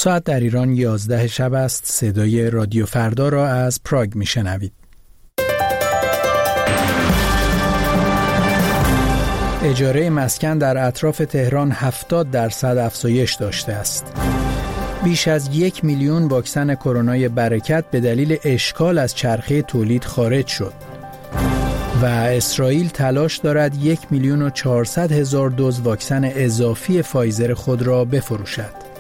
ساعت در ایران 11 شب است. صدای رادیو فردا را از پراگ میشنوید. اجاره مسکن در اطراف تهران 70% افزایش داشته است. بیش از 1 میلیون واکسن کرونای برکت به دلیل اشکال از چرخه تولید خارج شد. و اسرائیل تلاش دارد 1,400,000 دوز واکسن اضافی فایزر خود را بفروشد.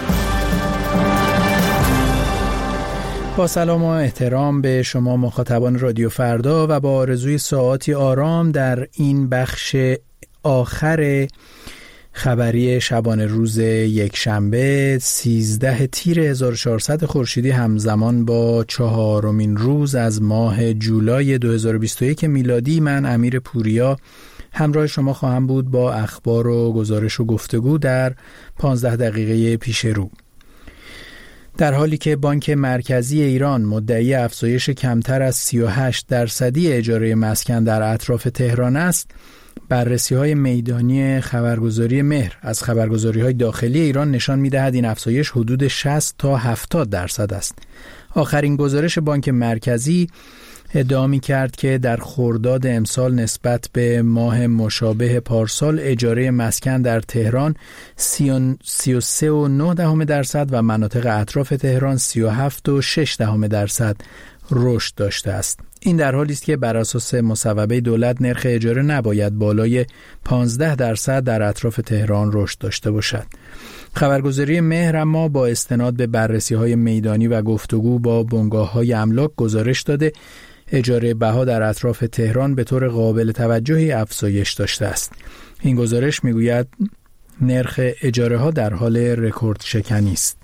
با سلام و احترام به شما مخاطبان رادیو فردا و با آرزوی ساعاتی آرام در این بخش آخر خبری شبانه روز یکشنبه 13 تیر 1400 خورشیدی همزمان با 4مین روز از ماه جولای 2021 میلادی، من امیر پوریا همراه شما خواهم بود با اخبار و گزارش و گفتگو در 15 دقیقه پیش رو. در حالی که بانک مرکزی ایران مدعی افزایش کمتر از 38% اجاره مسکن در اطراف تهران است، بررسی‌های میدانی خبرگزاری مهر از خبرگزاری‌های داخلی ایران نشان می‌دهد این افزایش حدود 60 تا 70% است. آخرین گزارش بانک مرکزی ادعا می‌کرد که در خرداد امسال نسبت به ماه مشابه پارسال اجاره مسکن در تهران 33.9% و مناطق اطراف تهران 37.6% رشد داشته است. این در حالی است که بر اساس مصوبه دولت نرخ اجاره نباید بالای 15% در اطراف تهران رشد داشته باشد. خبرگزاری مهر اما با استناد به بررسی‌های میدانی و گفتگو با بنگاه‌های املاک گزارش داده اجاره بها در اطراف تهران به طور قابل توجهی افزایش داشته است. این گزارش میگوید نرخ اجاره ها در حال رکورد شکنی است.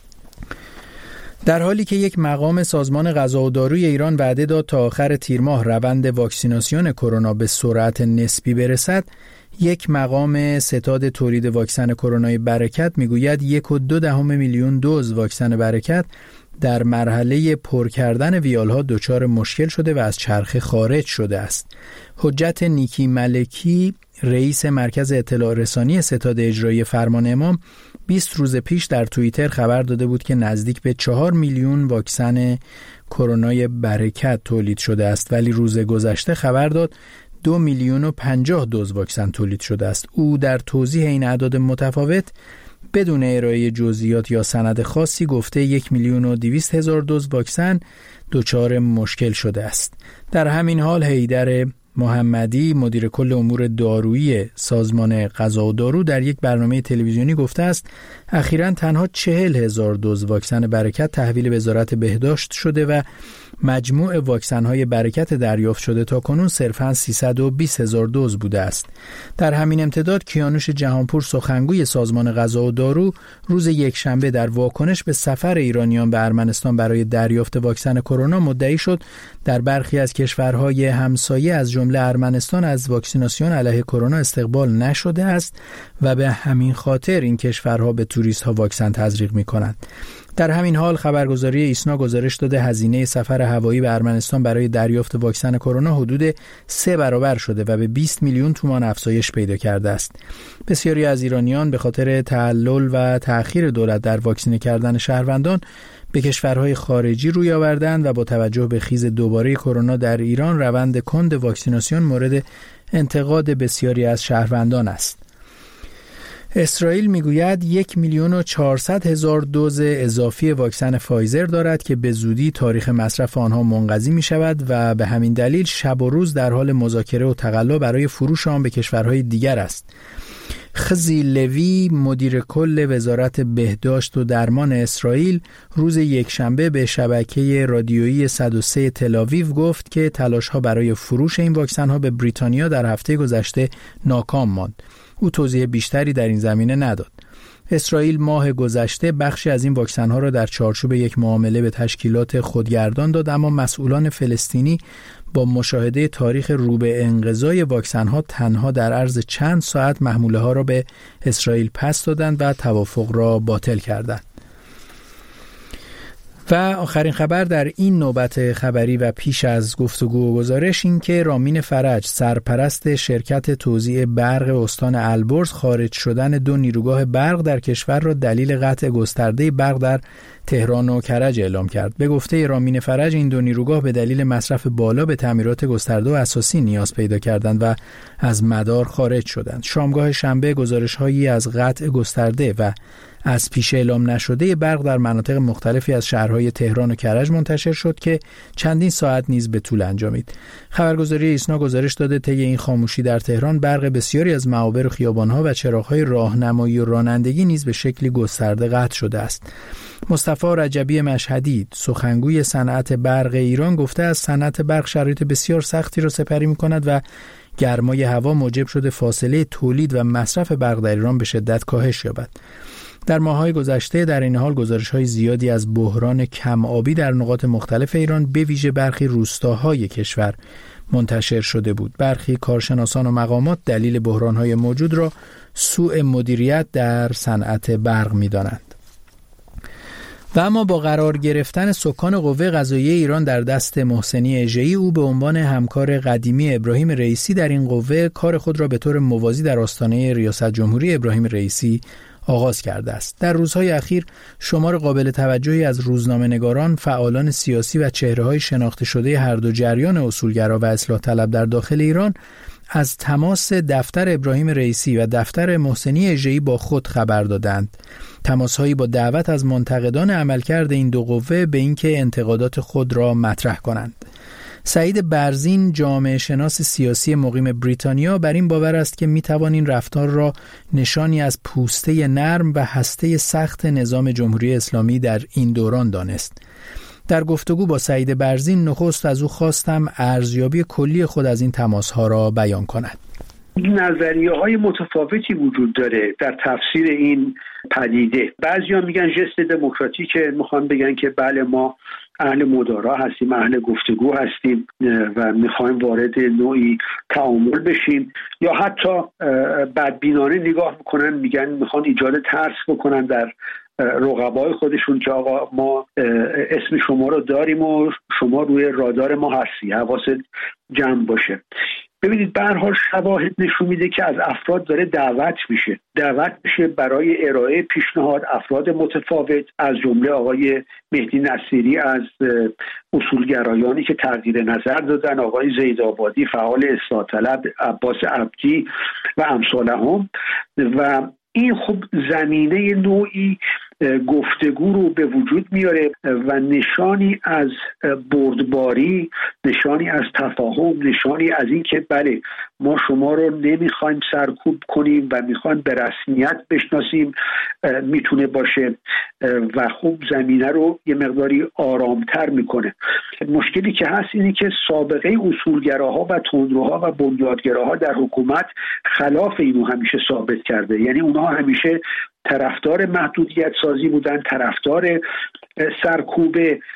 در حالی که یک مقام سازمان غذا و داروی ایران وعده داد تا آخر تیر ماه روند واکسیناسیون کرونا به سرعت نسبی برسد، یک مقام ستاد تولید واکسن کرونای برکت میگوید 1.2 میلیون دوز واکسن برکت در مرحله پر کردن ویالها دچار مشکل شده و از چرخه خارج شده است. حجت نیکی ملکی، رئیس مرکز اطلاع رسانی ستاد اجرایی فرمان امام، 20 روز پیش در توییتر خبر داده بود که نزدیک به 4 میلیون واکسن کرونای برکت تولید شده است، ولی روز گذشته خبر داد 2,050,000 دوز واکسن تولید شده است. او در توضیح این اعداد متفاوت بدون ارائه جزئیات یا سند خاصی گفته 1,200,000 دوز واکسن دچار مشکل شده است. در همین حال حیدر محمدی، مدیر کل امور دارویی سازمان غذا و دارو، در یک برنامه تلویزیونی گفته است اخیراً تنها 40,000 دوز واکسن برکت تحویل وزارت بهداشت شده و مجموع واکسن‌های برکت دریافت شده تا کنون صرفاً 320,000 دوز بوده است. در همین امتداد کیانوش جهانپور، سخنگوی سازمان غذا و دارو، روز یکشنبه در واکنش به سفر ایرانیان به ارمنستان برای دریافت واکسن کرونا مدعی شد در برخی از کشورهای همسایه از جمله ارمنستان از واکسیناسیون علیه کرونا استقبال نشده است و به همین خاطر این کشورها به توریست‌ها واکسن تزریق می‌کنند. در همین حال خبرگزاری ایسنا گزارش داده هزینه سفر هوایی به ارمنستان برای دریافت واکسن کرونا حدود 3 برابر شده و به 20 میلیون تومان افزایش پیدا کرده است. بسیاری از ایرانیان به خاطر تعلل و تأخیر دولت در واکسینه کردن شهروندان به کشورهای خارجی روی آوردند و با توجه به خیز دوباره کرونا در ایران روند کند واکسیناسیون مورد انتقاد بسیاری از شهروندان است. اسرائیل میگوید 1,400,000 دوز اضافی واکسن فایزر دارد که به زودی تاریخ مصرف آنها منقضی می شود و به همین دلیل شب و روز در حال مذاکره و تقلا برای فروش آن به کشورهای دیگر است. خزی لوی، مدیر کل وزارت بهداشت و درمان اسرائیل، روز یکشنبه به شبکه رادیویی 103 تل‌آویو گفت که تلاش‌ها برای فروش این واکسن‌ها به بریتانیا در هفته گذشته ناکام ماند. او توضیح بیشتری در این زمینه نداد. اسرائیل ماه گذشته بخشی از این واکسن‌ها را در چارچوب یک معامله به تشکیلات خودگردان داد، اما مسئولان فلسطینی با مشاهده تاریخ رو به انقضای واکسن‌ها تنها در عرض چند ساعت محموله‌ها را به اسرائیل پس دادند و توافق را باطل کردند. و آخرین خبر در این نوبت خبری و پیش از گفتگو و گزارش این که رامین فرج، سرپرست شرکت توزیع برق استان البرز، خارج شدن 2 نیروگاه برق در کشور را دلیل قطع گسترده برق در تهران و کرج اعلام کرد. به گفته رامین فرج، این 2 نیروگاه به دلیل مصرف بالا به تعمیرات گسترده و اساسی نیاز پیدا کردند و از مدار خارج شدند. شامگاه شنبه گزارش‌هایی از قطع گسترده و از پیش اعلام نشده برق در مناطق مختلفی از شهرهای تهران و کرج منتشر شد که چندین ساعت نیز به طول انجامید. خبرگزاری ایسنا گزارش داده طی این خاموشی در تهران برق بسیاری از معابر و خیابان‌ها و چراغ‌های راهنمایی و رانندگی نیز به شکلی گسترده قطع شده است. مصطفی رجبی مشهدی، سخنگوی صنعت برق ایران، گفته از صنعت برق شرایط بسیار سختی را سپری می‌کند و گرمای هوا موجب شده فاصله تولید و مصرف برق در ایران به شدت کاهش یابد. در ماه‌های گذشته در این حال گزارش‌های زیادی از بحران کم آبی در نقاط مختلف ایران به ویژه برخی روستاهای کشور منتشر شده بود. برخی کارشناسان و مقامات دلیل بحران‌های موجود را سوء مدیریت در صنعت برق می‌دانند. و اما با قرار گرفتن سکان قوه قضاییه ایران در دست محسنی اژه‌ای، او به عنوان همکار قدیمی ابراهیم رئیسی در این قوه کار خود را به طور موازی در آستانه ریاست جمهوری ابراهیم رئیسی آغاز کرده است. در روزهای اخیر شمار قابل توجهی از روزنامه‌نگاران، فعالان سیاسی و چهره‌های شناخته شده هر دو جریان اصولگرا و اصلاح طلب در داخل ایران از تماس دفتر ابراهیم رئیسی و دفتر محسنی اژه‌ای با خود خبر دادند. تماس‌هایی با دعوت از منتقدان عملکرد این دو قوه به اینکه انتقادات خود را مطرح کنند. سعید برزین، جامعه شناس سیاسی مقیم بریتانیا، بر این باور است که میتوان این رفتار را نشانی از پوسته نرم و هسته سخت نظام جمهوری اسلامی در این دوران دانست. در گفتگو با سعید برزین نخست از او خواستم ارزیابی کلی خود از این تماس‌ها را بیان کند. نظریه‌های متفاوتی وجود داره در تفسیر این پدیده. بعضی‌ها میگن ژست دموکراتیکه، میخوان بگن که بله ما اهل مدارا هستیم، اهل گفتگو هستیم و میخوایم وارد نوعی تعامل بشیم، یا حتی بدبینانه نگاه میکنن، میگن میخوان ایجاد ترس بکنن در رقبای خودشون که آقا ما اسم شما رو داریم و شما روی رادار ما هستی، حواست جمع باشه. ببینید به هر حال شواهد نشون میده که از افراد داره دعوت میشه برای ارائه پیشنهاد، افراد متفاوت از جمله آقای مهدی نصیری از اصولگرایانی که تغییر نظر دادن، آقای زیدآبادی فعال اصلاح طلب، عباس عبدی و امثالهم، و این خب زمینه نوعی گفتگو رو به وجود میاره و نشانی از بردباری، نشانی از تفاهم، نشانی از این که بله ما شما رو نمیخوایم سرکوب کنیم و میخوایم به رسمیت بشناسیم میتونه باشه و خوب زمینه رو یه مقداری آرامتر میکنه. مشکلی که هست اینه که سابقه اصولگراها و تندروها و بنیادگراها در حکومت خلاف اینو همیشه ثابت کرده. یعنی اونها همیشه طرفدار محدودیت سازی بودن، طرفدار سرکوب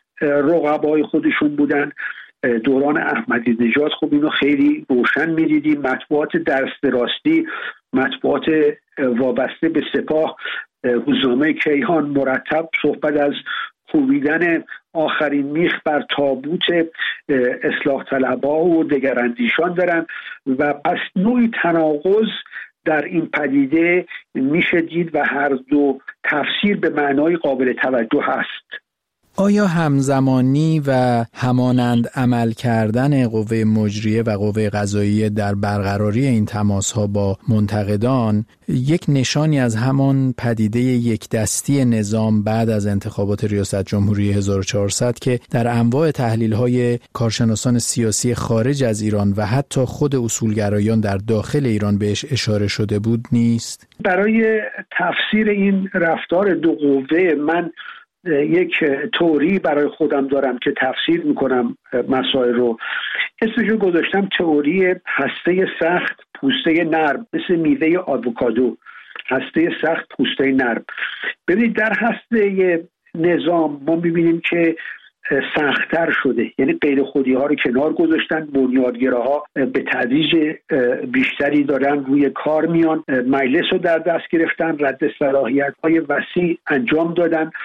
رقبای خودشون بودن. دوران احمدی نژاد خب اینو خیلی روشن می‌دیدیم، مطبوعات دست راستی، مطبوعات وابسته به سپاه، روزنامه کیهان مرتب صحبت از کوبیدن آخرین میخ بر تابوت اصلاح طلبها و دگراندیشان دارن و پس نوعی تناقض در این پدیده میشه دید و هر دو تفسیر به معنای قابل توجه هست. آیا همزمانی و همانند عمل کردن قوه مجریه و قوه قضاییه در برقراری این تماس‌ها با منتقدان یک نشانی از همان پدیده یک دستی نظام بعد از انتخابات ریاست جمهوری 1400 که در انواع تحلیل‌های کارشناسان سیاسی خارج از ایران و حتی خود اصولگرایان در داخل ایران بهش اشاره شده بود نیست؟ برای تفسیر این رفتار دو قوه من یک تئوری برای خودم دارم که تفسیر میکنم مسائل رو. اسمشو گذاشتم تئوری هسته سخت پوسته نرم، مثل میوه آووکادو، هسته سخت پوسته نرم. ببینید در هسته نظام ما میبینیم که سخت‌تر شده، یعنی غیر خودی ها رو کنار گذاشتن، بنیادگراها به تدریج بیشتری دارن روی کار میان، مجلس رو در دست گرفتن، رد صلاحیت های وسیع انجام دادن،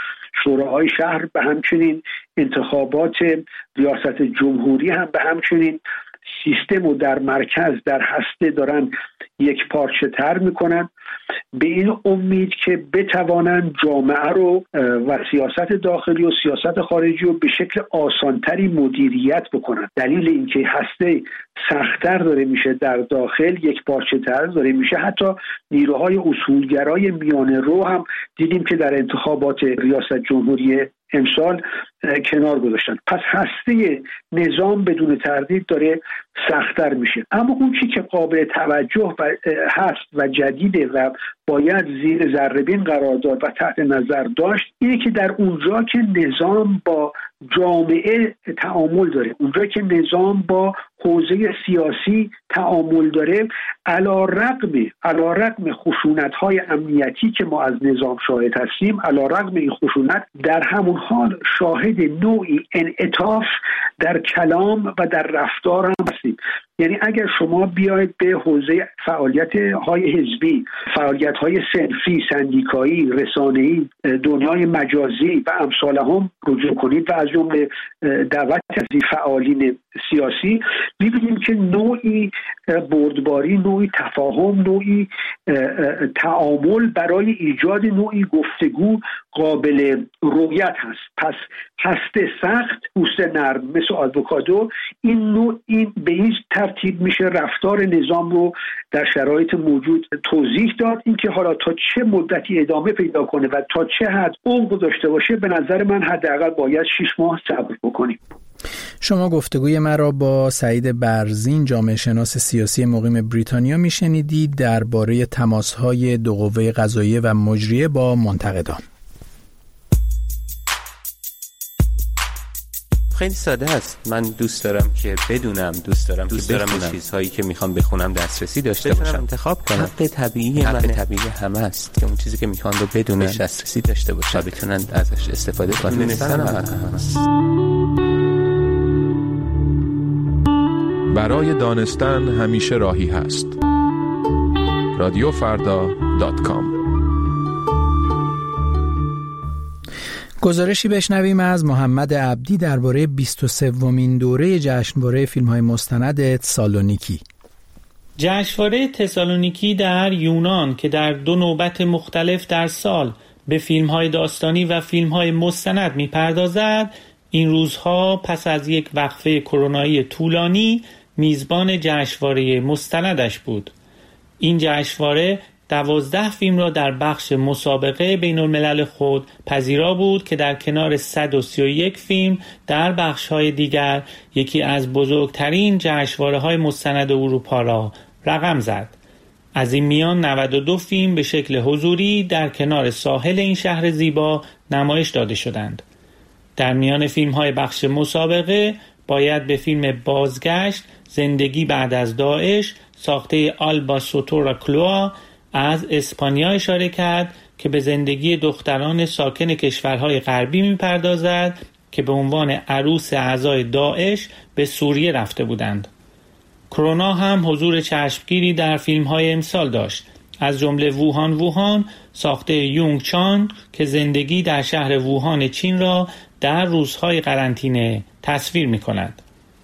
شوراهای شهر به همچنین، انتخابات ریاست جمهوری هم به همچنین، سیستم رو در مرکز در هسته دارن یک پارچه تر میکنن به این امید که بتوانند جامعه رو و سیاست داخلی و سیاست خارجی رو به شکل آسانتری مدیریت بکنن. دلیل اینکه هسته سخت‌تر داره میشه در داخل، یک پارچه تر داره میشه. حتی نیروهای اصولگرای میانه رو هم دیدیم که در انتخابات ریاست جمهوری امسال کنار گذاشتن. پس هسته نظام بدون تردید داره سخت‌تر میشه. اما اون چیزی که قابل توجه هست و جدیده و باید زیر ذره‌بین قرار داد و تحت نظر داشت اینه که در اونجا که نظام با جامعه تعامل داره، اونجا که نظام با حوزه سیاسی تعامل داره، علی‌رغم خشونت‌های امنیتی که ما از نظام شاهد هستیم، علی‌رغم این خشونت در همون حال شاهد نوعی انعطاف در کلام و در رفتار هم هستیم. یعنی اگر شما بیاید به حوزه فعالیت‌های حزبی، فعالیت‌های صنفی، سندیکایی، رسانه‌ای، دنیای مجازی و امثال هم رجوع کنید و از جمله دعوت از فعالین سیاسی، می‌بینیم که نوعی بردباری، نوعی تفاهم، نوعی تعامل برای ایجاد نوعی گفتگو قابل رویت هست. پس هسته سخت، پوست نرم مثل آووکادو، این به این ترتیب میشه رفتار نظام رو در شرایط موجود توضیح داد. اینکه حالا تا چه مدتی ادامه پیدا کنه و تا چه حد عمق داشته باشه، به نظر من حداقل باید 6 ماه صبر بکنیم. شما گفتگوی مرا با سعید برزین، جامعه شناس سیاسی مقیم بریتانیا میشنیدید درباره تماس‌های دو قوه قضاییه و مجریه با منتقدان. خیلی ساده است. من دوست دارم که بدونم، دوست دارم به چیزهایی که میخوام بخونم دسترسی داشته باشم، انتخاب کنم. حق طبیعی همه است که اون چیزی که میخوان رو بدونن، دسترسی داشته باشن و بتونن ازش استفاده کنن. دونستن هم هست. برای دانستن همیشه راهی هست. رادیوفردا.com. گزارشی بشنویم از محمد عبدی درباره 23مین دوره جشنواره فیلم‌های مستند تسالونیکی. جشنواره تسالونیکی در یونان که در 2 نوبت مختلف در سال به فیلم‌های داستانی و فیلم‌های مستند می‌پردازد، این روزها پس از یک وقفه کرونایی طولانی میزبان جشنواره مستندش بود. این جشنواره 12 فیلم را در بخش مسابقه بین الملل خود پذیرا بود که در کنار 131 فیلم در بخش‌های دیگر یکی از بزرگترین جشنواره‌های مستند اروپا را رقم زد. از این میان 92 فیلم به شکل حضوری در کنار ساحل این شهر زیبا نمایش داده شدند. در میان فیلم‌های بخش مسابقه باید به فیلم بازگشت، زندگی بعد از داعش، ساخته آلبا سوتورا کلوا از اسپانیا اشاره کرد که به زندگی دختران ساکن کشورهای غربی می‌پردازد که به عنوان عروس اعضای داعش به سوریه رفته بودند. کرونا هم حضور چشمگیری در فیلم‌های امسال داشت، از جمله ووهان ساخته یونگ چان که زندگی در شهر ووهان چین را در روزهای قرنطینه تصویر می‌کند.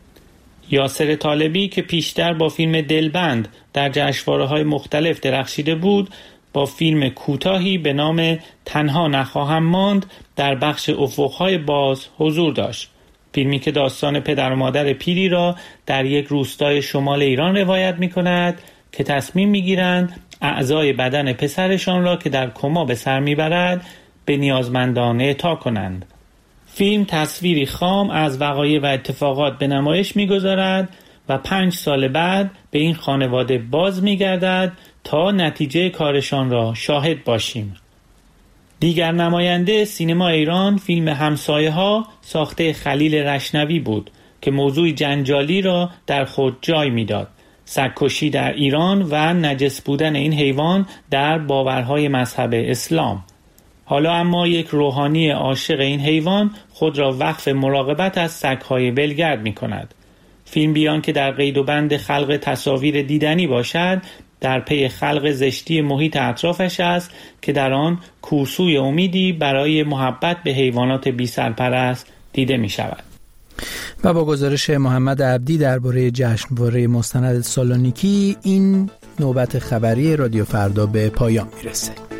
یاسر طالبی که پیشتر با فیلم دلبند در جشنواره‌های مختلف درخشیده بود، با فیلم کوتاهی به نام تنها نخواهم ماند در بخش افق‌های باز حضور داشت. فیلمی که داستان پدر و مادر پیری را در یک روستای شمال ایران روایت می‌کند که تصمیم می‌گیرند اعضای بدن پسرشان را که در کما به سر می‌برد به نیازمندان اعطا کنند. فیلم تصویری خام از وقایع و اتفاقات به نمایش می‌گذارد و 5 سال بعد به این خانواده باز می‌گردد تا نتیجه کارشان را شاهد باشیم. دیگر نماینده سینما ایران فیلم همسایه‌ها ساخته خلیل رشنوی بود که موضوع جنجالی را در خود جای می‌داد. سگ‌کشی در ایران و نجس بودن این حیوان در باورهای مذهب اسلام. حالا اما یک روحانی عاشق این حیوان خود را وقف مراقبت از سگ‌های ولگرد می‌کند. فیلم بیان که در قید و بند خلق تصاویر دیدنی باشد، در پی خلق زشتی محیط اطرافش است که در آن کورسوی امیدی برای محبت به حیوانات بی سرپرست دیده می شود. و با گزارش محمد عبدی درباره جشنواره مستند سالونیکی این نوبت خبری رادیو فردا به پایان میرسه.